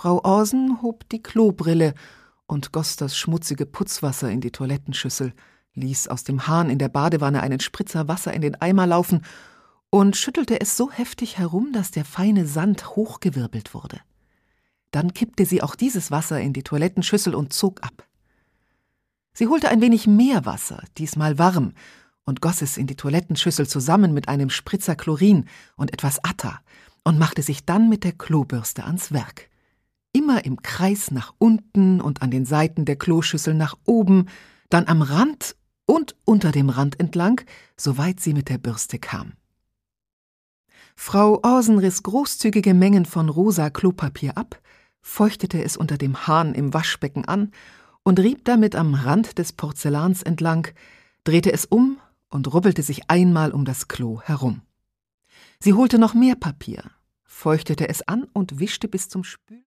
Frau Orsen hob die Klobrille und goss das schmutzige Putzwasser in die Toilettenschüssel, ließ aus dem Hahn in der Badewanne einen Spritzer Wasser in den Eimer laufen und schüttelte es so heftig herum, dass der feine Sand hochgewirbelt wurde. Dann kippte sie auch dieses Wasser in die Toilettenschüssel und zog ab. Sie holte ein wenig mehr Wasser, diesmal warm, und goss es in die Toilettenschüssel zusammen mit einem Spritzer Chlorin und etwas Atta und machte sich dann mit der Klobürste ans Werk. Immer im Kreis nach unten und an den Seiten der Kloschüssel nach oben, dann am Rand und unter dem Rand entlang, soweit sie mit der Bürste kam. Frau Orsen riss großzügige Mengen von rosa Klopapier ab, feuchtete es unter dem Hahn im Waschbecken an und rieb damit am Rand des Porzellans entlang, drehte es um und rubbelte sich einmal um das Klo herum. Sie holte noch mehr Papier, feuchtete es an und wischte bis zum Spül